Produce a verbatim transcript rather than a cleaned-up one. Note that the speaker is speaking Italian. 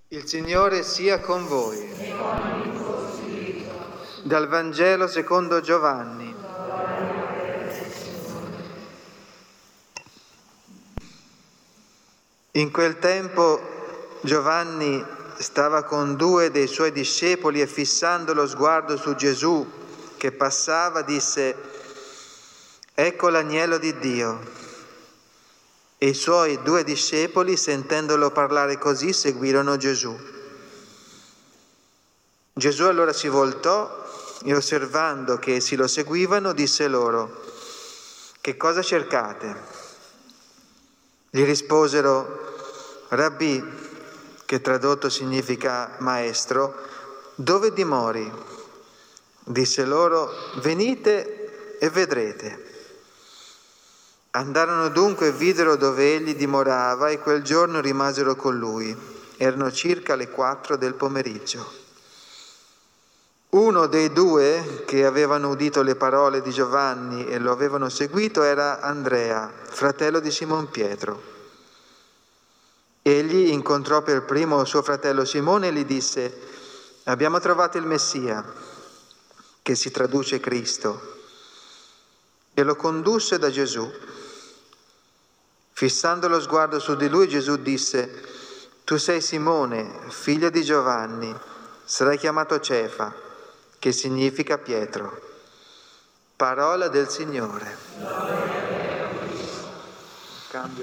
Il Signore sia con voi. Dal Vangelo secondo Giovanni. In quel tempo Giovanni stava con due dei suoi discepoli e fissando lo sguardo su Gesù che passava disse: «Ecco l'agnello di Dio». E i suoi due discepoli, sentendolo parlare così, seguirono Gesù. Gesù allora si voltò e, osservando che essi lo seguivano, disse loro: «Che cosa cercate?» Gli risposero: «Rabbì», che tradotto significa maestro, «dove dimori?» Disse loro: «Venite e vedrete». Andarono dunque e videro dove egli dimorava e quel giorno rimasero con lui. Erano circa le quattro del pomeriggio. Uno dei due che avevano udito le parole di Giovanni e lo avevano seguito era Andrea, fratello di Simon Pietro. Egli incontrò per primo suo fratello Simone e gli disse: «Abbiamo trovato il Messia», che si traduce Cristo, e lo condusse da Gesù. Fissando lo sguardo su di lui, Gesù disse: «Tu sei Simone, figlio di Giovanni, sarai chiamato Cefa», che significa Pietro. Parola del Signore. Cambio.